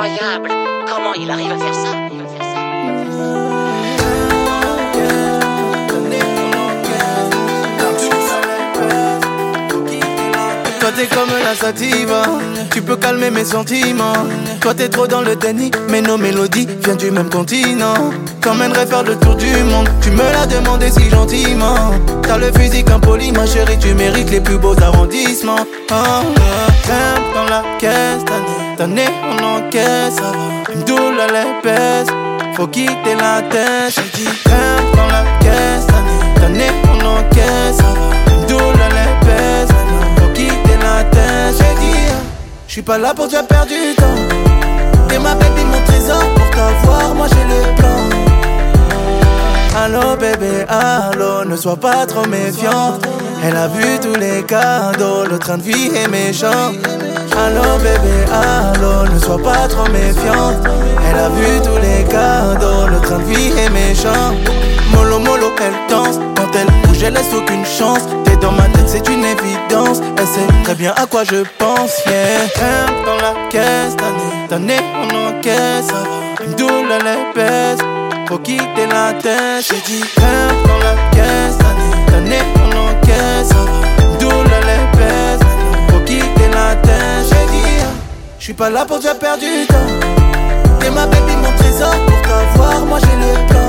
incroyable. Comment il arrive à faire ça? Toi t'es comme la sativa, tu peux calmer mes sentiments. Toi t'es trop dans le déni, mais nos mélodies viennent du même continent. T'emmènerais faire le tour du monde, tu me l'as demandé si gentiment. T'as le physique impoli, ma chérie, tu mérites les plus beaux arrondissements. Grimpe dans la caisse, t'as né, on encaisse, ça va. Une douleur l'épaisse, faut quitter la tête. J'ai dit grimpe dans la caisse, t'as né, on encaisse, ça va. Une douleur l'épaisse, faut quitter la tête. J'ai dit, j'suis pas là pour te faire perdre du temps. T'es ma baby, mon trésor, pour t'avoir, moi j'ai le plan. Allô bébé, allô, ne sois pas trop méfiante. Elle a vu tous les cadeaux, le train de vie est méchant. Allô bébé, allô, ne sois pas trop méfiante. Elle a vu tous les cadeaux, le train de vie est méchant. Mollo mollo, elle danse, quand elle bouge elle laisse aucune chance. T'es dans ma tête, c'est une évidence. Elle sait très bien à quoi je pense, yeah. Grimpe dans la caisse, t'as né, on encaisse, ça va. Une douleur l'épaisse, faut quitter la tête. J'ai dit grimpe dans la caisse, t'as né, on encaisse, ça va. Une douleur l'épaisse, faut quitter la tête. J'ai dit, j'suis pas là pour te faire perdre du temps. T'es ma baby, mon trésor, pour t'avoir, moi j'ai le plan.